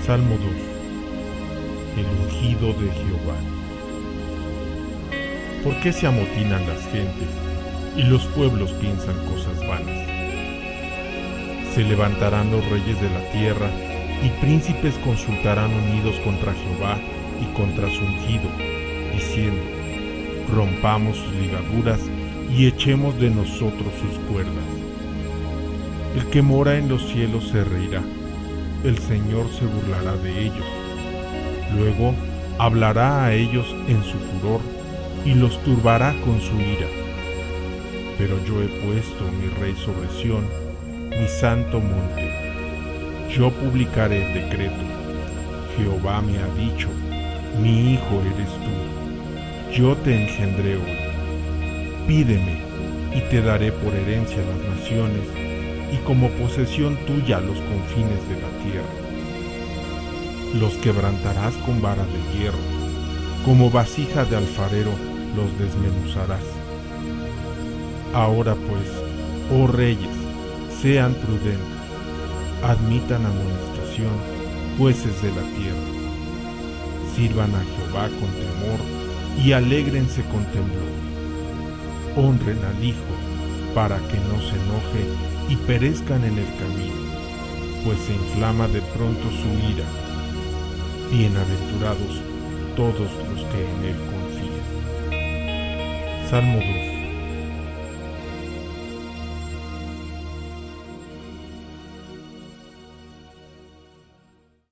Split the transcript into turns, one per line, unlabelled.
Salmo 2. El ungido de Jehová. ¿Por qué se amotinan las gentes y los pueblos piensan cosas vanas? Se levantarán los reyes de la tierra y príncipes consultarán unidos contra Jehová y contra su ungido, diciendo: rompamos sus ligaduras y echemos de nosotros sus cuerdas. El que mora en los cielos se reirá, el Señor se burlará de ellos. Luego hablará a ellos en su furor y los turbará con su ira. Pero yo he puesto mi rey sobre Sión, mi santo monte. Yo publicaré el decreto. Jehová me ha dicho: mi hijo eres tú. Yo te engendré hoy. Pídeme y te daré por herencia las naciones y como posesión tuya los confines de la tierra. Los quebrantarás con vara de hierro, como vasija de alfarero los desmenuzarás. Ahora pues, oh reyes, sean prudentes, admitan amonestación, jueces de la tierra. Sirvan a Jehová con temor y alégrense con temblor. Honren al Hijo, para que no se enoje y perezcan en el camino, pues se inflama de pronto su ira. Bienaventurados todos los que en él confían. Salmo 2.